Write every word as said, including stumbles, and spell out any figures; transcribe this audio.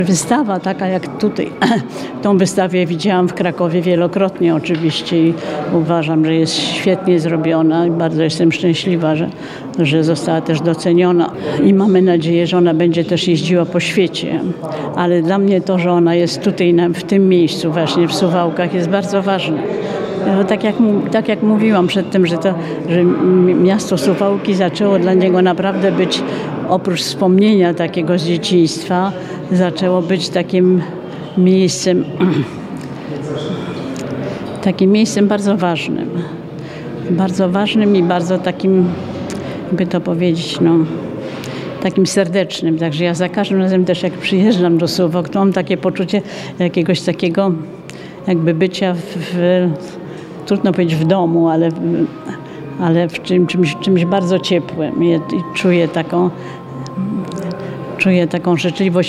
Wystawa taka jak tutaj, tą wystawę widziałam w Krakowie wielokrotnie oczywiście i uważam, że jest świetnie zrobiona i bardzo jestem szczęśliwa, że, że została też doceniona i mamy nadzieję, że ona będzie też jeździła po świecie, ale dla mnie to, że ona jest tutaj w tym miejscu właśnie w Suwałkach jest bardzo ważne. No, tak, jak, tak jak mówiłam przedtem, że, to, że miasto Suwałki zaczęło dla niego naprawdę być, oprócz wspomnienia takiego z dzieciństwa, zaczęło być takim miejscem, takim miejscem bardzo ważnym. Bardzo ważnym i bardzo takim, jakby to powiedzieć, no, takim serdecznym. Także ja za każdym razem też jak przyjeżdżam do Suwałk, to mam takie poczucie jakiegoś takiego jakby bycia w, w trudno powiedzieć w domu, ale, ale w czym, czymś, czymś bardzo ciepłym. I, i czuję taką, czuję taką życzliwość.